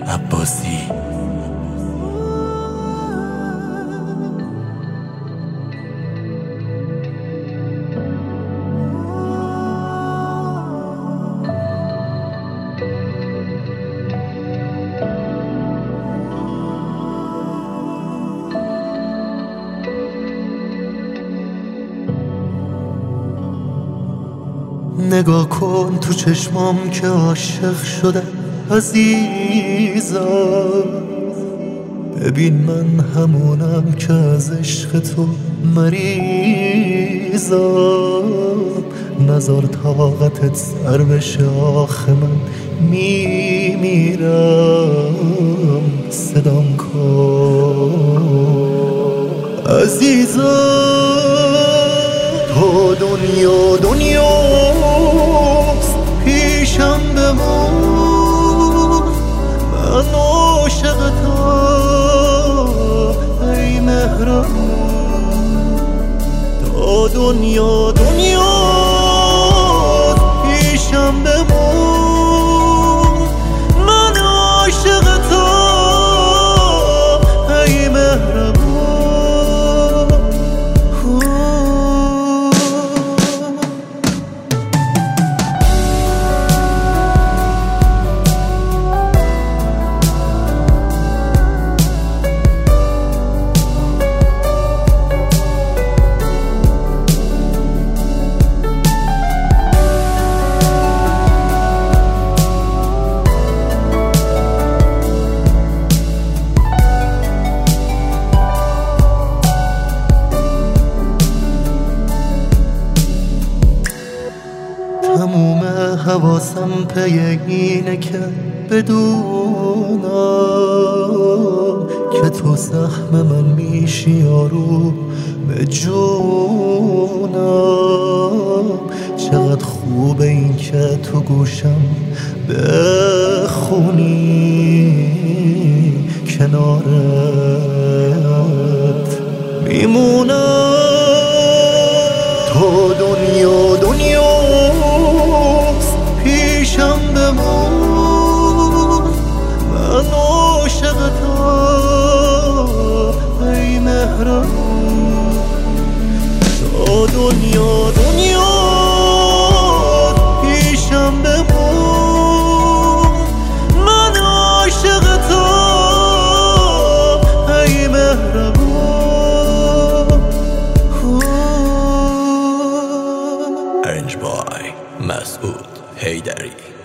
عباسی. نگاه کن تو چشمام که عاشق شده عزیزم، ببین من همونم که از عشق تو مریضم. نزار طاقتت سر بشه آخه من میمیرم. صدام کن عزیزم، تو دنیاست پیشم بمون، من عاشقتم ای مهربون. تو دنیاست پیشم بمون، من عاشقتم ای مهربون. تموم حواسم پی اینه که بدونم که تو سهم من میشی یارو به جونم. چقدر خوبه این که تو گوشم بخونی، کنارت میمونم. تو دنیاست پیشم بمون، من عاشقتم ای مهربون. تو دنیاست پیشم بمون، من عاشقتم ای مهربون. Arranged by مسعود حیدری.